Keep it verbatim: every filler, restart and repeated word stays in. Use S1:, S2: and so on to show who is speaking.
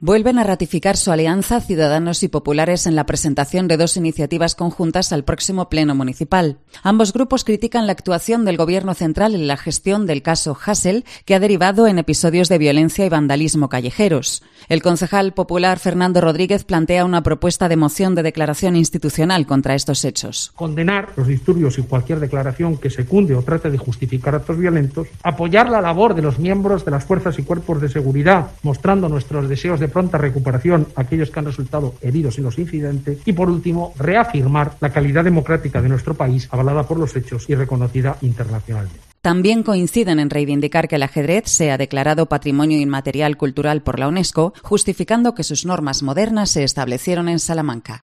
S1: Vuelven a ratificar su alianza Ciudadanos y Populares en la presentación de dos iniciativas conjuntas al próximo Pleno Municipal. Ambos grupos critican la actuación del Gobierno central en la gestión del caso Hasél, que ha derivado en episodios de violencia y vandalismo callejeros. El concejal popular Fernando Rodríguez plantea una propuesta de moción de declaración institucional contra estos hechos.
S2: Condenar los disturbios y cualquier declaración que secunde o trate de justificar actos violentos, apoyar la labor de los miembros de las fuerzas y cuerpos de seguridad, mostrando nuestros deseos de pronta recuperación a aquellos que han resultado heridos en los incidentes y, por último, reafirmar la calidad democrática de nuestro país, avalada por los hechos y reconocida internacionalmente.
S1: También coinciden en reivindicar que el ajedrez sea declarado Patrimonio Inmaterial Cultural por la UNESCO, justificando que sus normas modernas se establecieron en Salamanca.